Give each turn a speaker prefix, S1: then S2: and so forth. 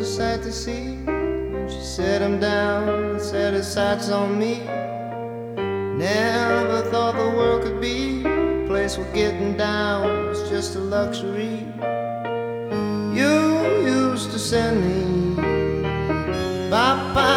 S1: sight to see. When she set him down and set her sights on me. Never thought the world could be a place where getting down was just a luxury. You used to send me bye-bye